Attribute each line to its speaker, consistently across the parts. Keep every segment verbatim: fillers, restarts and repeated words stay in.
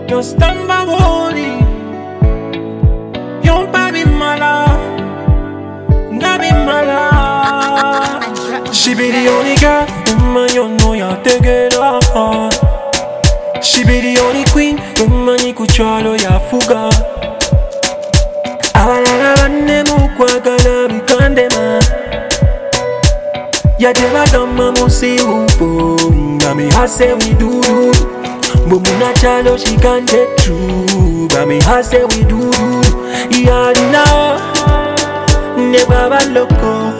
Speaker 1: Yo stamba boli, yo baby mala, baby mala. She be the only girl, woman you know you take it off. She be the only queen, woman you could chalo ya fuga. Abalala banne mukwagala bikandema. Yajeba dama musi upo, mami hase we do do. Mumuna chalo she can't get through, mami hase we do do. Yari now, ne baba loco.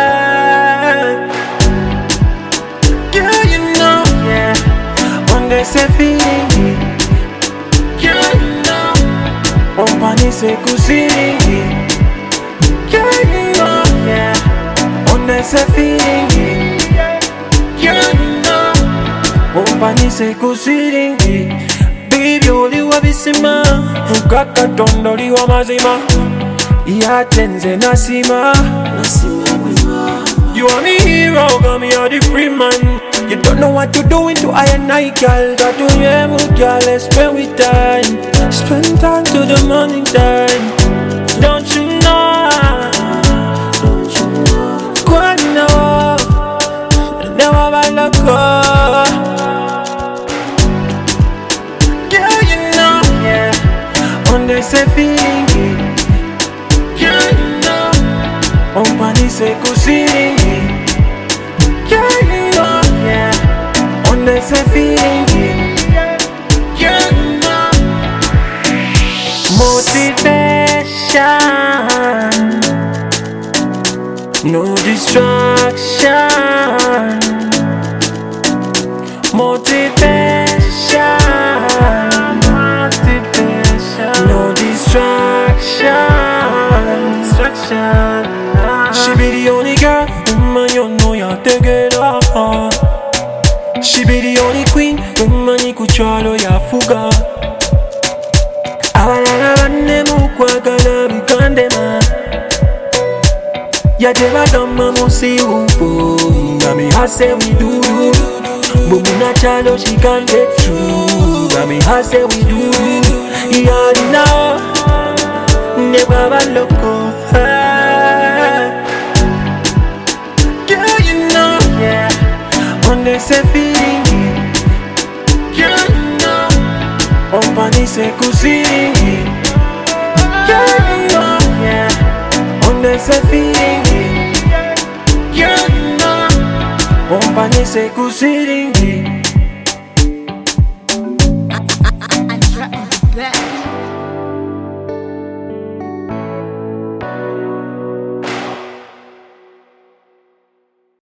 Speaker 1: Girl you know, yeah, when they say feeling, girl you know, on pani se kusini. Girl you know, yeah, when they say feeling, girl you know, on pani se kusini. Baby oli wabisima, ukaka tondoli wa mazima. Ya tenze nasima, you are me hero, got me all the free man. You don't know what you're doing to I and I, girl. Got to hear me, girl, let's spend with time. Spend time to the morning time. Don't you know? Don't you know? Quite know. Never by luck. Girl, you know, yeah. When they say feeling it, girl, you know. On pani se kusini. Girl, you know, yeah. On they say feeling it, girl, you know. Motivation, no distraction. Motivation, motivation, no distraction, distraction. She be the only girl, woman you know you take it off. She be the only queen, woman you could chalo ya fuga. Abalala banne mukwagala bikandema. Yajeba dama musi upo, mami hase we do do. Mumuna chalo she can't get through, mami hase we do do. Yari now, ne baba loco. Girl you know, yeah, when they say feeling it, girl you know, on pani se kusini. Girl you know, yeah, when they say feeling it, girl you know, on pani se kusini.